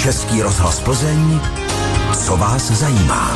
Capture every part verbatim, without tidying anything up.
Český rozhlas Plzeň, co vás zajímá.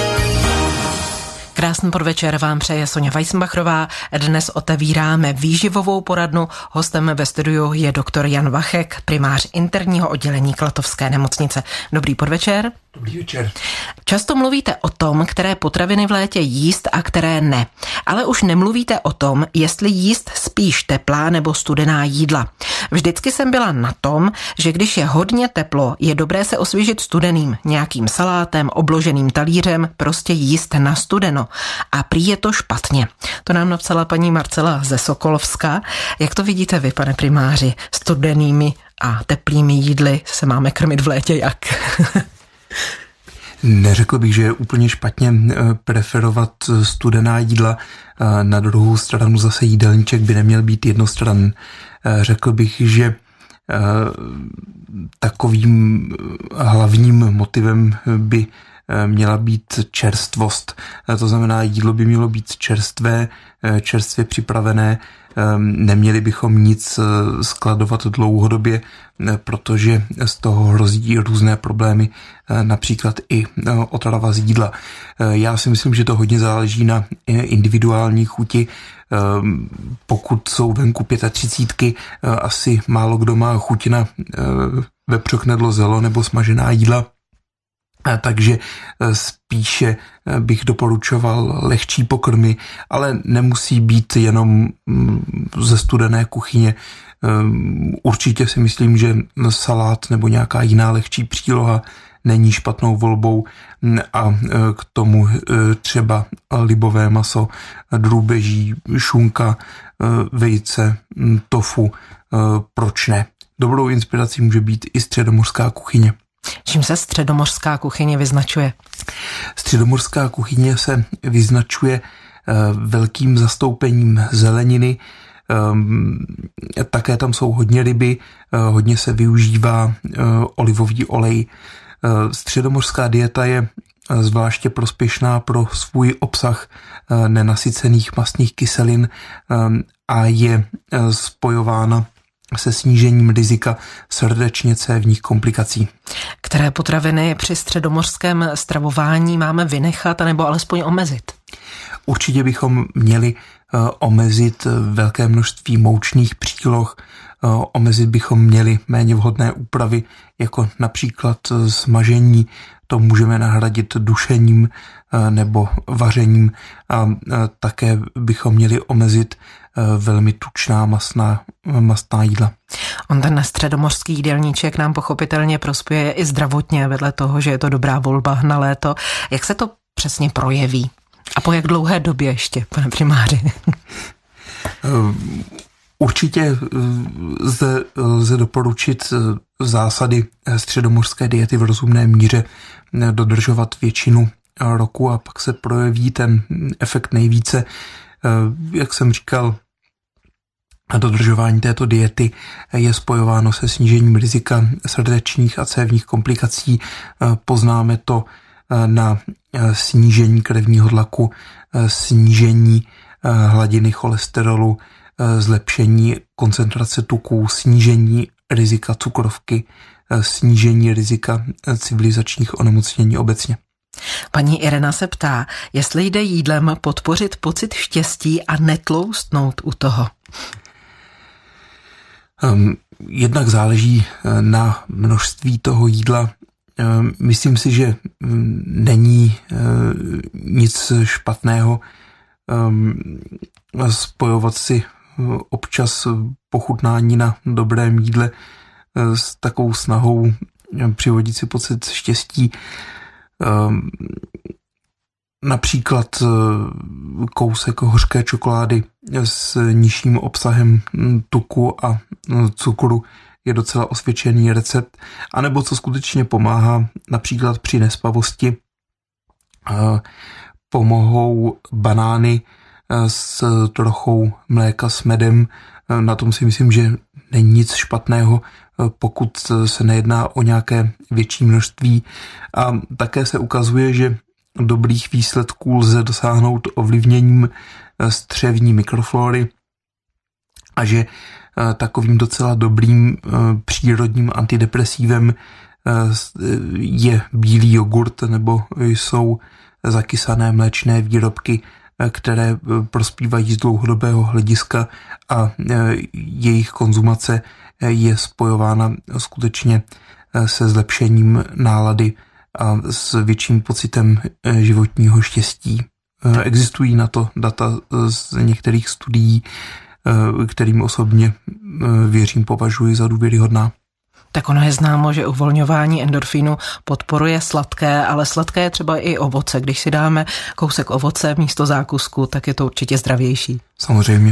Krásný podvečer vám přeje Sonja Weissenbachrová. Dnes otevíráme výživovou poradnu. Hostem ve studiu je doktor Jan Vachek, primář interního oddělení Klatovské nemocnice. Dobrý podvečer. Dobrý večer. Často mluvíte o tom, které potraviny v létě jíst a které ne. Ale už nemluvíte o tom, jestli jíst spíš teplá nebo studená jídla. Vždycky jsem byla na tom, že když je hodně teplo, je dobré se osvěžit studeným, nějakým salátem, obloženým talířem, prostě jíst na studeno. A prý je to špatně. To nám napsala paní Marcela ze Sokolovska. Jak to vidíte vy, pane primáři? Studenými a teplými jídly se máme krmit v létě jak? Neřekl bych, že je úplně špatně preferovat studená jídla. Na druhou stranu zase jídelníček by neměl být jednostranný. Řekl bych, že takovým hlavním motivem by měla být čerstvost. To znamená, jídlo by mělo být čerstvé, čerstvě připravené. Neměli bychom nic skladovat dlouhodobě, protože z toho hrozí různé problémy, například i otrava z jídla. Já si myslím, že to hodně záleží na individuální chuti. Pokud jsou venku třicítky, asi málo kdo má chuť na vepřoknedlo, zelo nebo smažená jídla. Takže spíše bych doporučoval lehčí pokrmy, ale nemusí být jenom ze studené kuchyně. Určitě si myslím, že salát nebo nějaká jiná lehčí příloha není špatnou volbou a k tomu třeba libové maso, drůbeží, šunka, vejce, tofu, proč ne. Dobrou inspirací může být i středomořská kuchyně. Čím se středomořská kuchyně vyznačuje? Středomořská kuchyně se vyznačuje velkým zastoupením zeleniny, také tam jsou hodně ryby, hodně se využívá olivový olej. Středomořská dieta je zvláště prospěšná pro svůj obsah nenasycených mastných kyselin a je spojována se snížením rizika srdečně-cévních komplikací. Které potraviny při středomořském stravování máme vynechat anebo alespoň omezit? Určitě bychom měli omezit velké množství moučných příloh, omezit bychom měli méně vhodné úpravy, jako například smažení, to můžeme nahradit dušením nebo vařením a také bychom měli omezit velmi tučná masná, mastná jídla. On ten středomořský jídelníček nám pochopitelně prospěje i zdravotně, vedle toho, že je to dobrá volba na léto. Jak se to přesně projeví? A po jak dlouhé době ještě, pane primáři? Určitě lze, lze doporučit zásady středomořské diety v rozumné míře dodržovat většinu roku a pak se projeví ten efekt nejvíce. Jak jsem říkal, dodržování této diety je spojováno se snížením rizika srdečních a cévních komplikací. Poznáme to na snížení krevního tlaku, snížení hladiny cholesterolu, zlepšení koncentrace tuků, snížení rizika cukrovky, snížení rizika civilizačních onemocnění obecně. Paní Irena se ptá, jestli jde jídlem podpořit pocit štěstí a netloustnout u toho. Um, jednak záleží na množství toho jídla. Um, myslím si, že um, není uh, nic špatného um, spojovat si uh, občas pochutnání na dobrém jídle uh, s takovou snahou um, přivodit si pocit štěstí. Um, například kousek hořké čokolády s nižším obsahem tuku a cukru je docela osvědčený recept, anebo co skutečně pomáhá například při nespavosti, pomohou banány s trochou mléka s medem. Na tom si myslím, že není nic špatného, pokud se nejedná o nějaké větší množství. A také se ukazuje, že dobrých výsledků lze dosáhnout ovlivněním střevní mikroflóry a že takovým docela dobrým přírodním antidepresívem je bílý jogurt nebo jsou zakysané mléčné výrobky, které prospívají z dlouhodobého hlediska a jejich konzumace je spojována skutečně se zlepšením nálady a s větším pocitem životního štěstí. Existují na to data z některých studií, kterým osobně věřím, považuji za důvěryhodná. Tak ono je známo, že uvolňování endorfínu podporuje sladké, ale sladké je třeba i ovoce. Když si dáme kousek ovoce místo zákusku, tak je to určitě zdravější. Samozřejmě.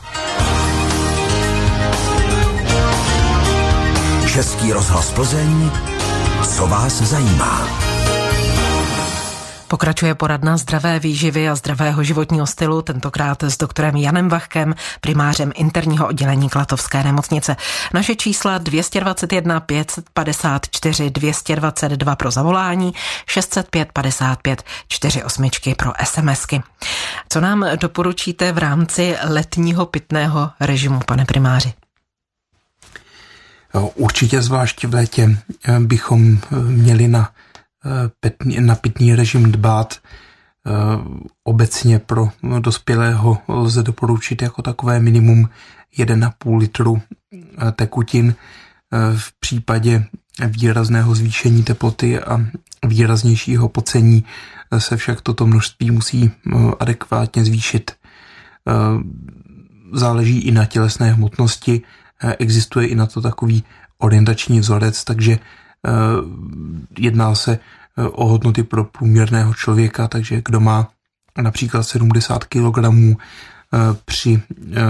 Český rozhlas Plzeň, co vás zajímá. Pokračuje poradna zdravé výživy a zdravého životního stylu, tentokrát s doktorem Janem Vachkem, primářem interního oddělení Klatovské nemocnice. Naše čísla dvě dvacet jedna pět set padesát čtyři dvě stě dvacet dva pro zavolání, šest set pět padesát pět čtyřicet osm pro SMSky. Co nám doporučíte v rámci letního pitného režimu, pane primáři? Určitě zvláště v létě bychom měli na na pitný režim dbát. Obecně pro dospělého lze doporučit jako takové minimum jeden a půl litru tekutin. V případě výrazného zvýšení teploty a výraznějšího pocení se však toto množství musí adekvátně zvýšit. Záleží i na tělesné hmotnosti, existuje i na to takový orientační vzorec, takže jedná se o hodnoty pro průměrného člověka, takže kdo má například sedmdesát kilogramů při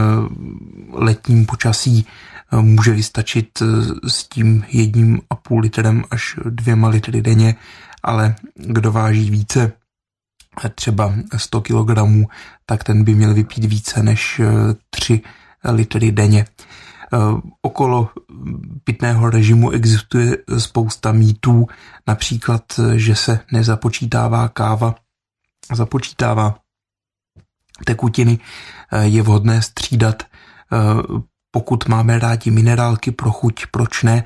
letním počasí, může vystačit s tím jedním a půl litrem až dvěma litry denně, ale kdo váží více, třeba sto kilogramů, tak ten by měl vypít více než tři litry denně. Okolo pitného režimu existuje spousta mýtů, například, že se nezapočítává káva, započítává tekutiny, je vhodné střídat. Pokud máme rádi minerálky pro chuť, proč ne?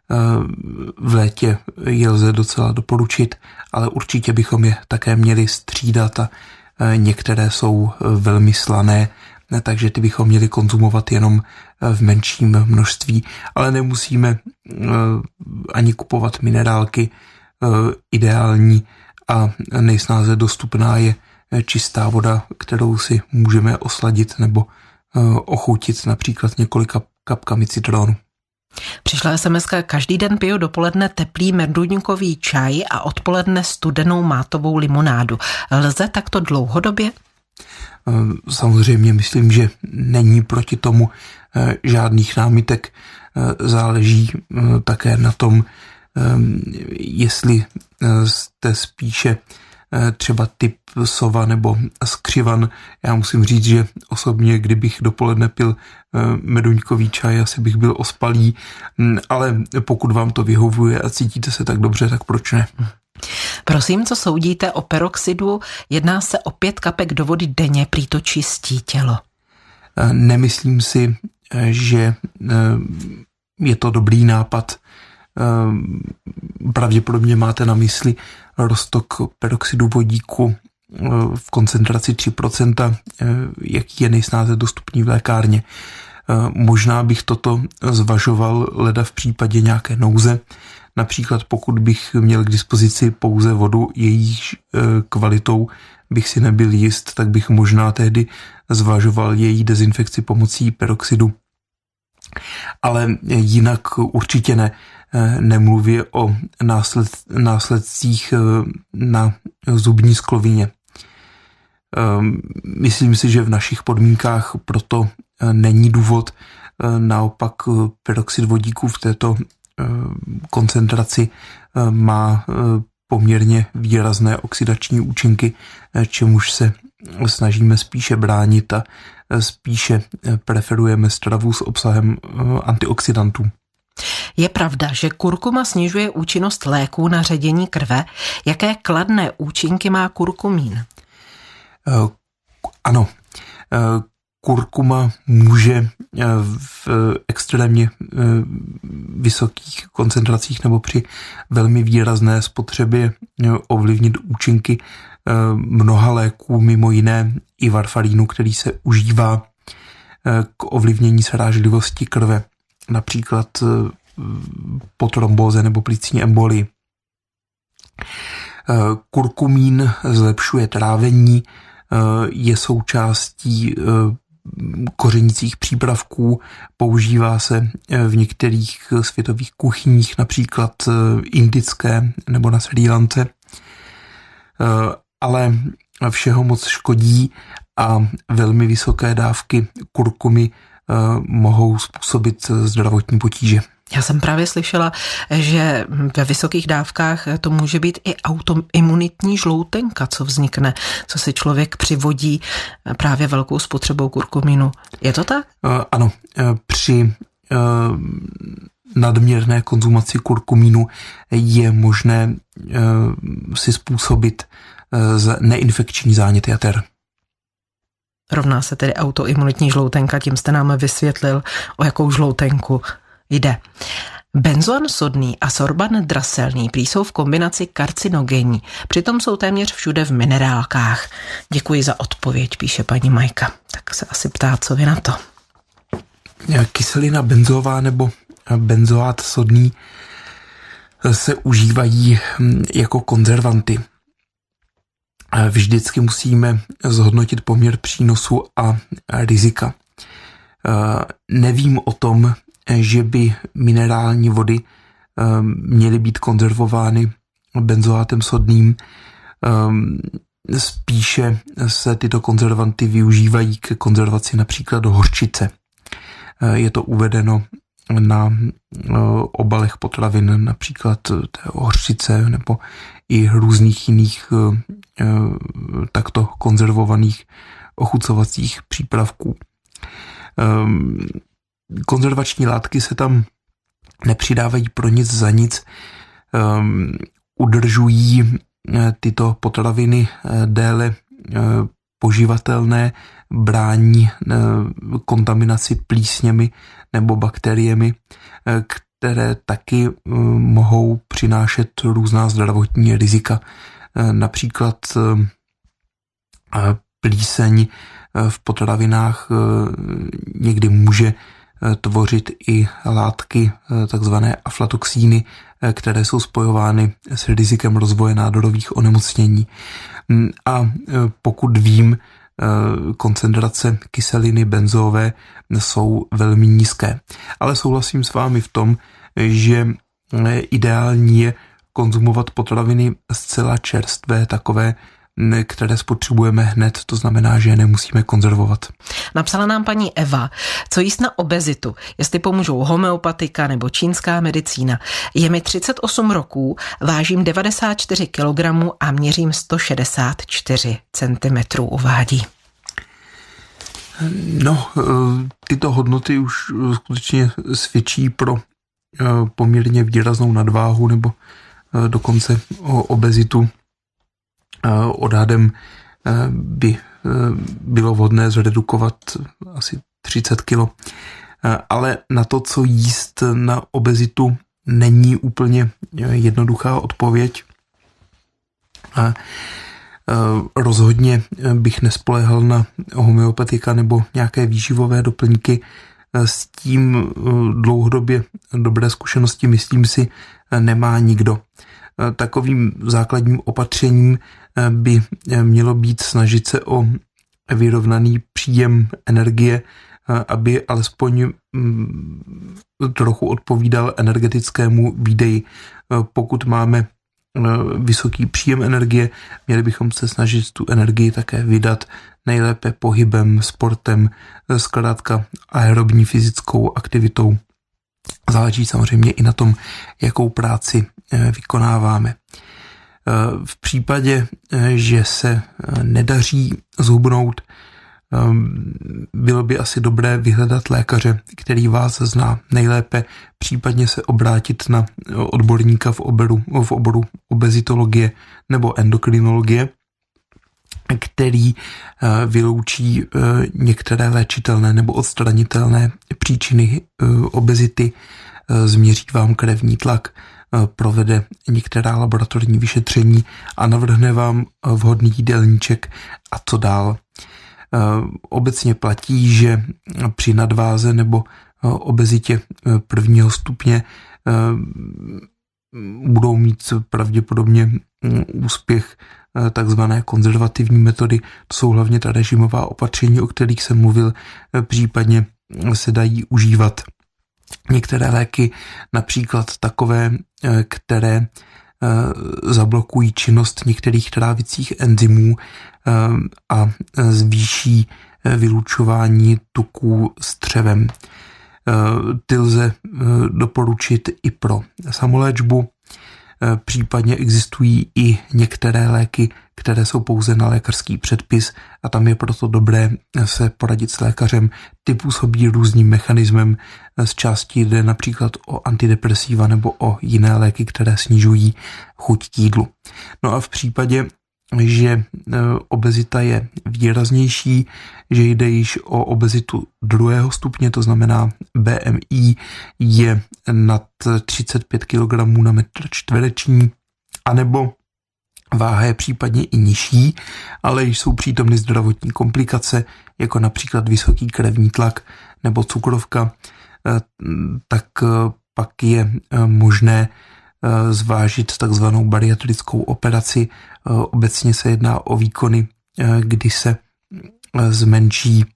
V létě je lze docela doporučit, ale určitě bychom je také měli střídat a některé jsou velmi slané, takže ty bychom měli konzumovat jenom v menším množství, ale nemusíme ani kupovat minerálky. Ideální a nejsnáze dostupná je čistá voda, kterou si můžeme osladit nebo ochutit například několika kapkami citronu. Přišla es em eska: každý den piju dopoledne teplý meduňkový čaj a odpoledne studenou mátovou limonádu. Lze takto dlouhodobě? Samozřejmě myslím, že není proti tomu žádných námitek. Záleží také na tom, jestli jste spíše třeba typ sova nebo skřivan. Já musím říct, že osobně, kdybych dopoledne pil meduňkový čaj, asi bych byl ospalý, ale pokud vám to vyhovuje a cítíte se tak dobře, tak proč ne? Prosím, co soudíte o peroxidu? Jedná se o pět kapek do vody denně, prý to čistí tělo. Nemyslím si, že je to dobrý nápad. Pravděpodobně máte na mysli roztok peroxidu vodíku v koncentraci tři procenta, jaký je nejsnáze dostupný v lékárně. Možná bych toto zvažoval leda v případě nějaké nouze. Například pokud bych měl k dispozici pouze vodu, jejíž kvalitou bych si nebyl jist, tak bych možná tehdy zvažoval její dezinfekci pomocí peroxidu. Ale jinak určitě ne. Nemluvě o násled, následcích na zubní sklovině. Myslím si, že v našich podmínkách proto není důvod. Naopak peroxid vodíku v této koncentraci má poměrně výrazné oxidační účinky, čemuž se snažíme spíše bránit a spíše preferujeme stravu s obsahem antioxidantů. Je pravda, že kurkuma snižuje účinnost léků na ředění krve. Jaké kladné účinky má kurkumín? Ano. kurkuma může v extrémně vysokých koncentracích nebo při velmi výrazné spotřebě ovlivnit účinky mnoha léků, mimo jiné i varfarínu, který se užívá k ovlivnění srážlivosti krve, například po trombóze nebo plicní embolii. Kurkumín zlepšuje trávení, je součástí kořenicích přípravků, používá se v některých světových kuchyních, například indické nebo na Srí Lance, ale všeho moc škodí a velmi vysoké dávky kurkumy mohou způsobit zdravotní potíže. Já jsem právě slyšela, že ve vysokých dávkách to může být i autoimunitní žloutenka, co vznikne, co si člověk přivodí právě velkou spotřebou kurkuminu. Je to tak? Ano, při nadměrné konzumaci kurkumínu je možné si způsobit neinfekční zánět jater. Rovná se tedy autoimunitní žloutenka, tím jste nám vysvětlil, o jakou žloutenku jde. Benzoan sodný a sorban draselný prý jsou v kombinaci karcinogenní, přitom jsou téměř všude v minerálkách. Děkuji za odpověď, píše paní Majka. Tak se asi ptá, co vy na to. Kyselina benzová nebo benzoát sodný se užívají jako konzervanty. Vždycky musíme zhodnotit poměr přínosu a rizika. Nevím o tom, že by minerální vody měly být konzervovány benzoátem sodným. Spíše se tyto konzervanty využívají k konzervaci například hořčice. Je to uvedeno na obalech potravin, například té hořčice nebo i různých jiných takto konzervovaných ochucovacích přípravků. Konzervační látky se tam nepřidávají pro nic za nic, udržují tyto potraviny déle poživatelné, brání kontaminaci plísněmi nebo bakteriemi, které taky mohou přinášet různá zdravotní rizika. Například plíseň v potravinách někdy může tvořit i látky, takzvané aflatoxíny, které jsou spojovány s rizikem rozvoje nádorových onemocnění. A pokud vím, koncentrace kyseliny benzové jsou velmi nízké. Ale souhlasím s vámi v tom, že ideální je konzumovat potraviny zcela čerstvé, takové, které spotřebujeme hned, to znamená, že je nemusíme konzervovat. Napsala nám paní Eva, co jíst na obezitu, jestli pomůžou homeopatika nebo čínská medicína. Je mi třicet osm roků, vážím devadesát čtyři kilogramů a měřím sto šedesát čtyři centimetrů, uvádí. No, tyto hodnoty už skutečně svědčí pro poměrně výraznou nadváhu nebo dokonce obezitu. Odhadem by bylo vhodné zredukovat asi třicet kilo. Ale na to, co jíst na obezitu, není úplně jednoduchá odpověď. Rozhodně bych nespoléhal na homeopatika nebo nějaké výživové doplňky. S tím dlouhodobě dobré zkušenosti, myslím si, nemá nikdo. Takovým základním opatřením by mělo být snažit se o vyrovnaný příjem energie, aby alespoň trochu odpovídal energetickému výdeji. Pokud máme vysoký příjem energie, měli bychom se snažit tu energii také vydat nejlépe pohybem, sportem, zkrátka aerobní fyzickou aktivitou. Záleží samozřejmě i na tom, jakou práci vykonáváme. V případě, že se nedaří zhubnout, bylo by asi dobré vyhledat lékaře, který vás zná nejlépe, případně se obrátit na odborníka v oboru, v oboru obezitologie nebo endokrinologie, který vyloučí některé léčitelné nebo odstranitelné příčiny obezity, změří vám krevní tlak, provede některá laboratorní vyšetření a navrhne vám vhodný jídelníček a co dál. Obecně platí, že při nadváze nebo obezitě prvního stupně budou mít pravděpodobně úspěch takzvané konzervativní metody. To jsou hlavně ta režimová opatření, o kterých jsem mluvil, případně se dají užívat některé léky, například takové, které zablokují činnost některých trávicích enzymů a zvýší vylučování tuků střevem. Ty lze doporučit i pro samoléčbu, případně existují i některé léky, které jsou pouze na lékařský předpis a tam je proto dobré se poradit s lékařem. Ty působí různým mechanismem, z části jde například o antidepresiva nebo o jiné léky, které snižují chuť k jídlu. No a v případě, že obezita je výraznější, že jde již o obezitu druhého stupně, to znamená B M I je nad třicet pět kilogramů na metr čtvereční, anebo váha je případně i nižší, ale již jsou přítomny zdravotní komplikace, jako například vysoký krevní tlak nebo cukrovka, tak pak je možné zvážit takzvanou bariatrickou operaci. Obecně se jedná o výkony, kdy se zmenší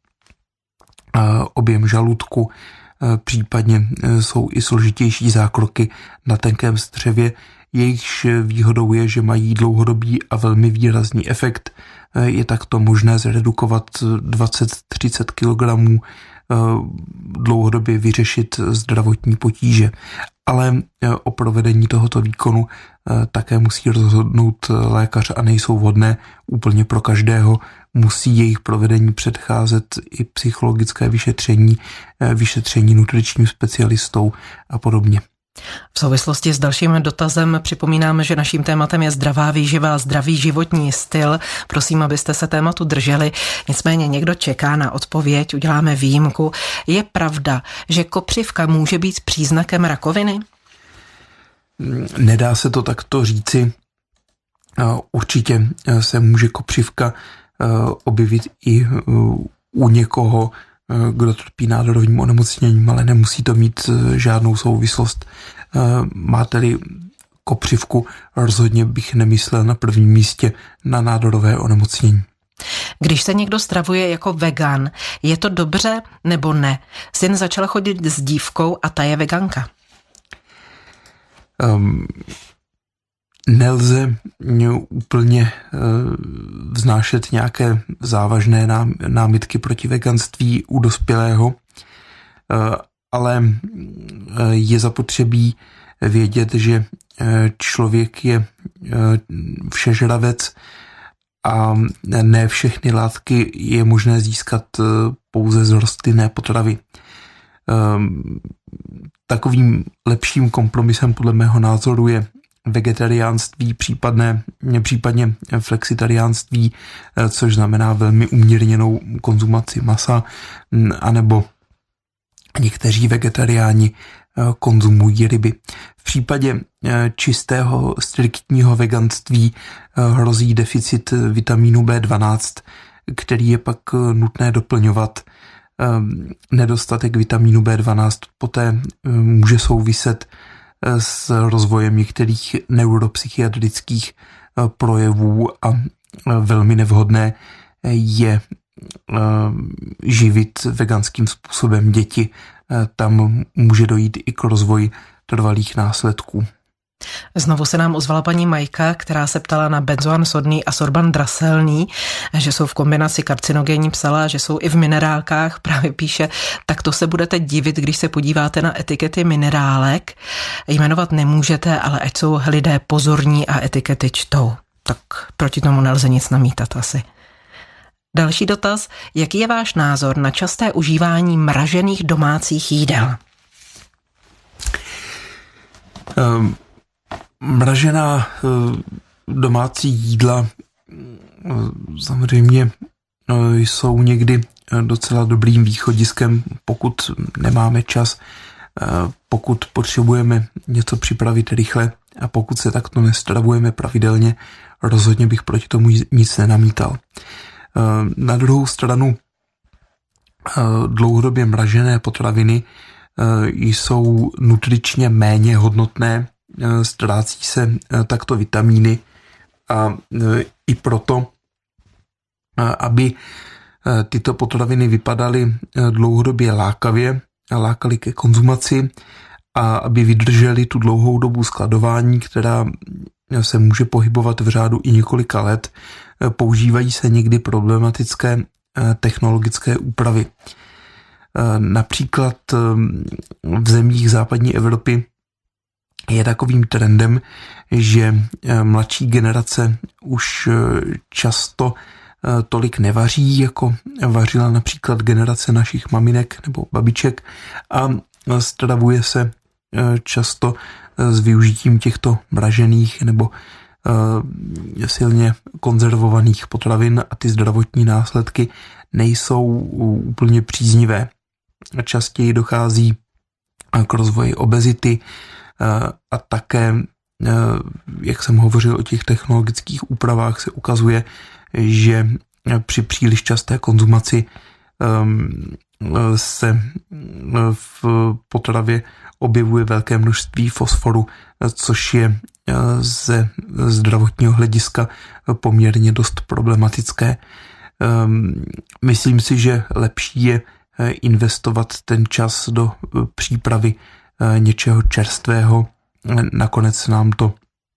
objem žaludku, případně jsou i složitější zákroky na tenkém střevě. Jejichž výhodou je, že mají dlouhodobý a velmi výrazný efekt. Je takto možné zredukovat dvacet až třicet kilogramů, dlouhodobě vyřešit zdravotní potíže. Ale o provedení tohoto výkonu také musí rozhodnout lékař a nejsou vhodné úplně pro každého. Musí jejich provedení předcházet i psychologické vyšetření, vyšetření nutričním specialistou a podobně. V souvislosti s dalším dotazem připomínáme, že naším tématem je zdravá výživa a zdravý životní styl. Prosím, abyste se tématu drželi. Nicméně někdo čeká na odpověď, uděláme výjimku. Je pravda, že kopřivka může být příznakem rakoviny? Nedá se to takto říci. Určitě se může kopřivka objevit i u někoho, kdo trpí nádorovým onemocněním, ale nemusí to mít žádnou souvislost. Máte-li kopřivku, rozhodně bych nemyslel na prvním místě na nádorové onemocnění. Když se někdo stravuje jako vegan, je to dobře nebo ne? Syn začal chodit s dívkou a ta je veganka. Um, nelze úplně vznášet nějaké závažné námitky proti veganství u dospělého, ale je zapotřebí vědět, že člověk je všežravec a ne všechny látky je možné získat pouze z rostlinné potravy. Takovým lepším kompromisem podle mého názoru je vegetariánství, případné, případně flexitariánství, což znamená velmi umírněnou konzumaci masa, anebo někteří vegetariáni konzumují ryby. V případě čistého striktního veganství hrozí deficit vitamínu B dvanáct, který je pak nutné doplňovat. Nedostatek vitamínu B dvanáct poté může souviset s rozvojem některých neuropsychiatrických projevů a velmi nevhodné je živit veganským způsobem děti. Tam může dojít i k rozvoji trvalých následků. Znovu se nám ozvala paní Majka, která se ptala na benzoan sodný a sorban draselný, že jsou v kombinaci karcinogenní, psala, že jsou i v minerálkách, právě píše, tak to se budete divit, když se podíváte na etikety minerálek. Jmenovat nemůžete, ale ať jsou lidé pozorní a etikety čtou. Tak proti tomu nelze nic namítat asi. Další dotaz, jaký je váš názor na časté užívání mražených domácích jídel? Um. Mražená domácí jídla samozřejmě jsou někdy docela dobrým východiskem, pokud nemáme čas, pokud potřebujeme něco připravit rychle a pokud se takto nestravujeme pravidelně, rozhodně bych proti tomu nic nenamítal. Na druhou stranu dlouhodobě mražené potraviny jsou nutričně méně hodnotné, ztrácí se takto vitamíny a i proto, aby tyto potraviny vypadaly dlouhodobě lákavě, lákaly ke konzumaci a aby vydržely tu dlouhou dobu skladování, která se může pohybovat v řádu i několika let, používají se někdy problematické technologické úpravy. Například v zemích západní Evropy je takovým trendem, že mladší generace už často tolik nevaří, jako vařila například generace našich maminek nebo babiček a stravuje se často s využitím těchto mražených nebo silně konzervovaných potravin a ty zdravotní následky nejsou úplně příznivé. Častěji dochází k rozvoji obezity a také, jak jsem hovořil o těch technologických úpravách, se ukazuje, že při příliš časté konzumaci se v potravě objevuje velké množství fosforu, což je ze zdravotního hlediska poměrně dost problematické. Myslím si, že lepší je investovat ten čas do přípravy něčeho čerstvého. Nakonec nám to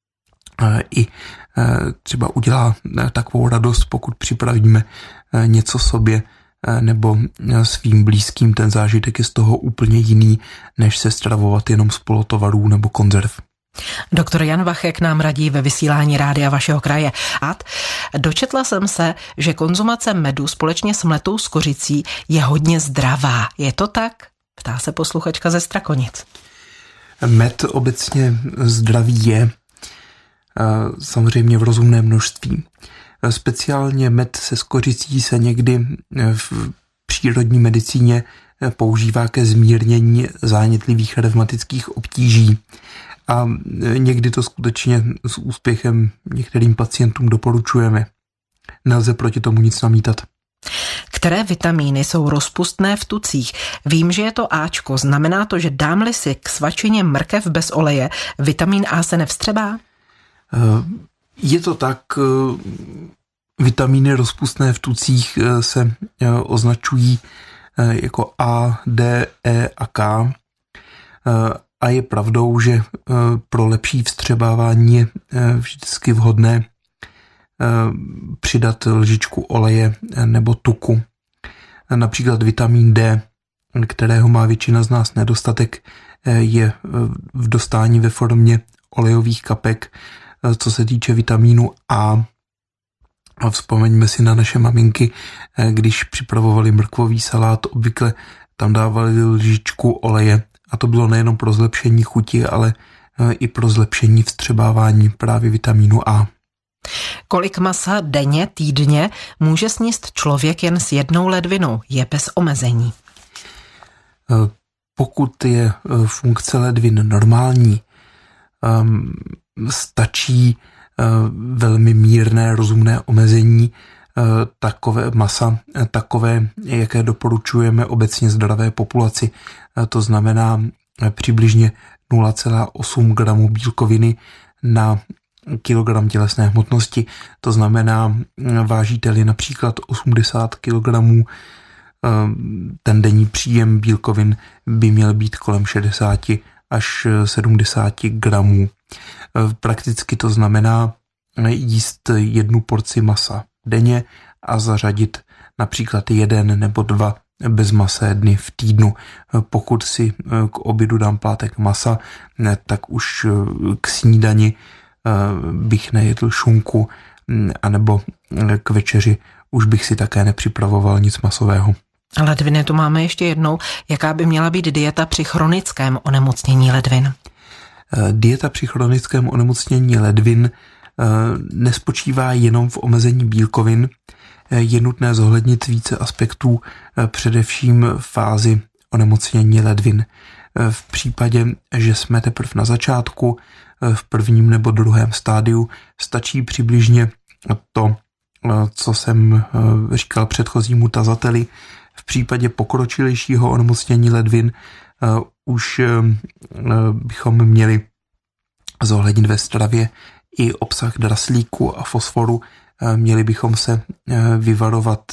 i třeba udělá takovou radost, pokud připravíme něco sobě nebo svým blízkým. Ten zážitek je z toho úplně jiný, než se stravovat jenom z polotovarů nebo konzerv. Doktor Jan Vachek nám radí ve vysílání rádia vašeho kraje. A dočetla jsem se, že konzumace medu společně s mletou s kořicí je hodně zdravá. Je to tak? Ptá se posluchačka ze Strakonic. Med obecně zdravý je, samozřejmě v rozumné množství. Speciálně med se skořicí se někdy v přírodní medicíně používá ke zmírnění zánětlivých revmatických obtíží a někdy to skutečně s úspěchem některým pacientům doporučujeme. Nelze proti tomu nic namítat. Které vitamíny jsou rozpustné v tucích? Vím, že je to Ačko. Znamená to, že dám-li si k svačině mrkev bez oleje, vitamin A se nevstřebá? Je to tak. Vitamíny rozpustné v tucích se označují jako A, D, E a K. A je pravdou, že pro lepší vstřebávání je vždycky vhodné přidat lžičku oleje nebo tuku. Například vitamin D, kterého má většina z nás nedostatek, je v dostání ve formě olejových kapek. Co se týče vitamínu A, a vzpomeňme si na naše maminky, když připravovali mrkvový salát, obvykle tam dávali lžičku oleje a to bylo nejenom pro zlepšení chuti, ale i pro zlepšení vstřebávání právě vitamínu A. Kolik masa denně, týdně může sníst člověk jen s jednou ledvinou? Je bez omezení? Pokud je funkce ledvin normální, stačí velmi mírné, rozumné omezení takové masa, takové, jaké doporučujeme obecně zdravé populaci. To znamená přibližně nula celá osm gramů bílkoviny na kilogram tělesné hmotnosti. To znamená, vážíte-li například osmdesát kilogramů, ten denní příjem bílkovin by měl být kolem šedesát až sedmdesát gramů. Prakticky to znamená jíst jednu porci masa denně a zařadit například jeden nebo dva bezmasé dny v týdnu. Pokud si k obědu dám plátek masa, tak už k snídani bych nejedl šunku, anebo k večeři už bych si také nepřipravoval nic masového. Ledviny tu máme ještě jednou. Jaká by měla být dieta při chronickém onemocnění ledvin? Dieta při chronickém onemocnění ledvin nespočívá jenom v omezení bílkovin, je nutné zohlednit více aspektů, především fázi onemocnění ledvin. V případě, že jsme teprve na začátku, v prvním nebo druhém stádiu, stačí přibližně to, co jsem říkal předchozímu tazateli. V případě pokročilejšího onemocnění ledvin už bychom měli zohlednit ve stravě i obsah draslíku a fosforu. Měli bychom se vyvarovat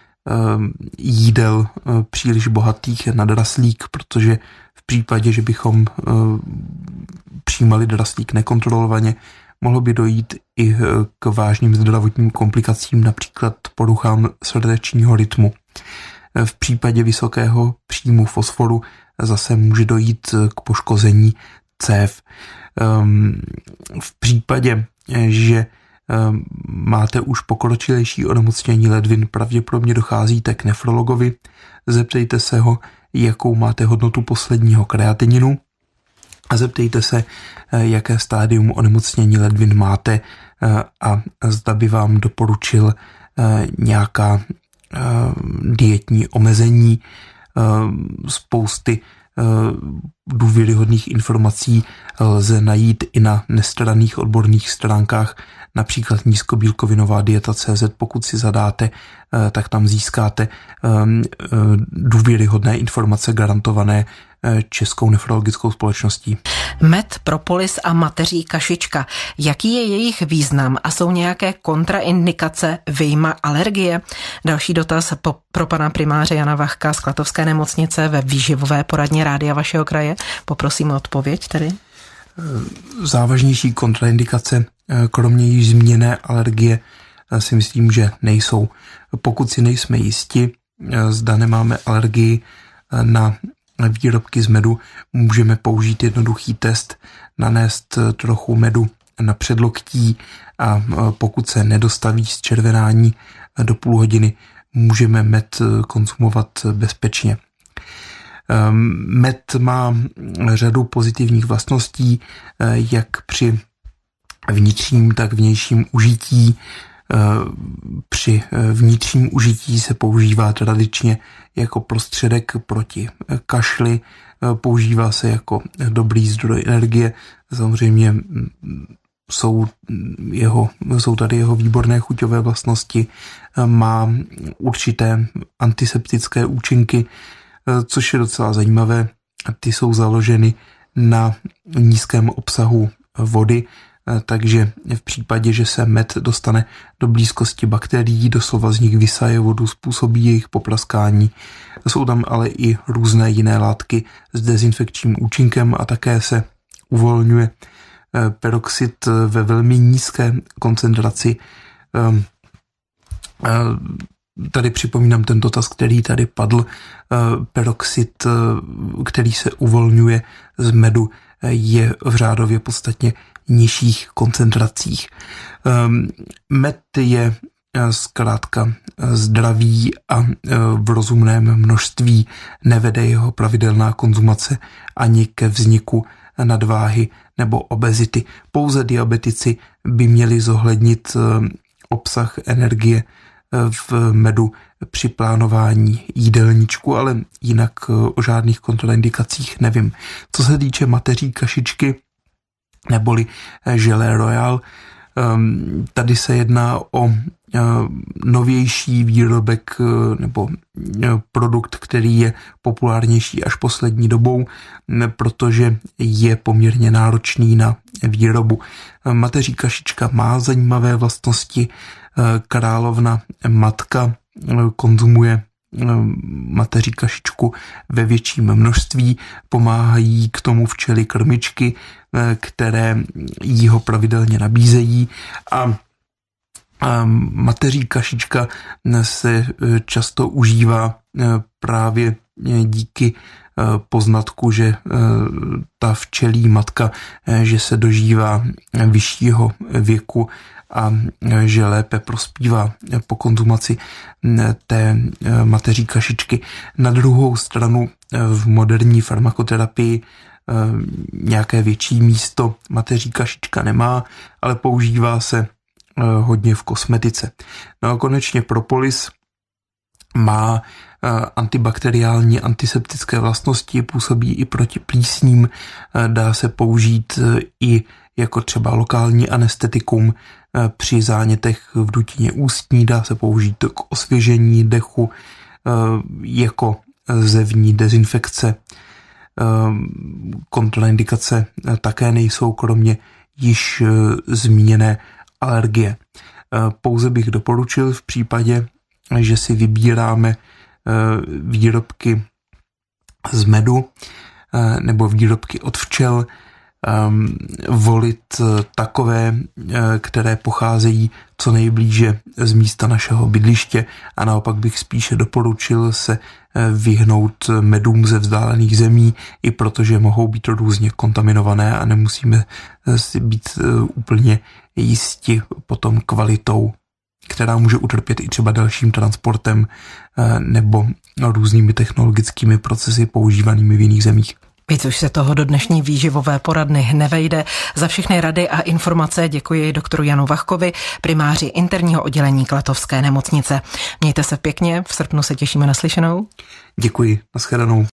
jídel příliš bohatých na draslík, protože v případě, že bychom přijímali draslík nekontrolovaně, mohlo by dojít i k vážným zdravotním komplikacím, například poruchám srdečního rytmu. V případě vysokého příjmu fosforu zase může dojít k poškození cév. V případě, že máte už pokročilejší onemocnění ledvin, pravděpodobně docházíte k nefrologovi, zeptejte se ho, jakou máte hodnotu posledního kreatininu a zeptejte se, jaké stádium onemocnění ledvin máte a zda by vám doporučil nějaká dietní omezení. Spousty důvěryhodných informací lze najít i na nestranných odborných stránkách, například nízkobílkovinová dieta tečka cé zet. Pokud si zadáte, tak tam získáte důvěryhodné informace garantované Českou nefrologickou společností. Med, propolis a mateří kašička. Jaký je jejich význam a jsou nějaké kontraindikace vyjma alergie? Další dotaz po, pro pana primáře Jana Vachka z Klatovské nemocnice ve výživové poradně Rádia vašeho kraje. Poprosím o odpověď tedy. Závažnější kontraindikace, kromě již zmíněné alergie, si myslím, že nejsou. Pokud si nejsme jisti, zda nemáme alergii na výrobky z medu, můžeme použít jednoduchý test, nanést trochu medu na předloktí a pokud se nedostaví zčervenání do půl hodiny, můžeme med konzumovat bezpečně. Med má řadu pozitivních vlastností, jak při vnitřním, tak vnějším užití. Při vnitřním užití se používá tradičně jako prostředek proti kašli, používá se jako dobrý zdroj energie. Samozřejmě jsou, jeho, jsou tady jeho výborné chuťové vlastnosti, má určité antiseptické účinky, což je docela zajímavé. Ty jsou založeny na nízkém obsahu vody, takže v případě, že se med dostane do blízkosti bakterií, doslova z nich vysaje vodu, způsobí jejich popraskání. Jsou tam ale i různé jiné látky s dezinfekčním účinkem a také se uvolňuje peroxid ve velmi nízké koncentraci. Tady připomínám ten dotaz, který tady padl. Peroxid, který se uvolňuje z medu, je v řádově podstatně nižších koncentracích. Med je zkrátka zdravý a v rozumném množství, nevede jeho pravidelná konzumace ani ke vzniku nadváhy nebo obezity. Pouze diabetici by měli zohlednit obsah energie v medu při plánování jídelníčku, ale jinak o žádných kontraindikacích nevím. Co se týče mateří kašičky neboli Gelée Royale, tady se jedná o novější výrobek nebo produkt, který je populárnější až poslední dobou, protože je poměrně náročný na výrobu. Mateří kašička má zajímavé vlastnosti. Královna matka konzumuje mateří kašičku ve větším množství, pomáhají k tomu včely krmičky, které jí ho pravidelně nabízejí a mateří kašička se často užívá právě díky poznatku, že ta včelí matka, že se dožívá vyššího věku a že lépe prospívá po konzumaci té mateří kašičky. Na druhou stranu v moderní farmakoterapii nějaké větší místo mateří kašička nemá, ale používá se hodně v kosmetice. No a konečně propolis má antibakteriální, antiseptické vlastnosti, působí i proti plísním, dá se použít i jako třeba lokální anestetikum při zánětech v dutině ústní, dá se použít k osvěžení dechu, jako zevní dezinfekce. Kontraindikace také nejsou, kromě již zmíněné alergie. Pouze bych doporučil v případě, že si vybíráme výrobky z medu nebo výrobky od včel, volit takové, které pocházejí co nejblíže z místa našeho bydliště, a naopak bych spíše doporučil se vyhnout medům ze vzdálených zemí, i protože mohou být různě kontaminované a nemusíme si být úplně jisti potom kvalitou, která může utrpět i třeba dalším transportem nebo různými technologickými procesy používanými v jiných zemích. Víc už se toho do dnešní výživové poradny nevejde. Za všechny rady a informace děkuji doktoru Janu Vachkovi, primáři interního oddělení Klatovské nemocnice. Mějte se pěkně, v srpnu se těšíme na slyšenou. Děkuji, nashledanou.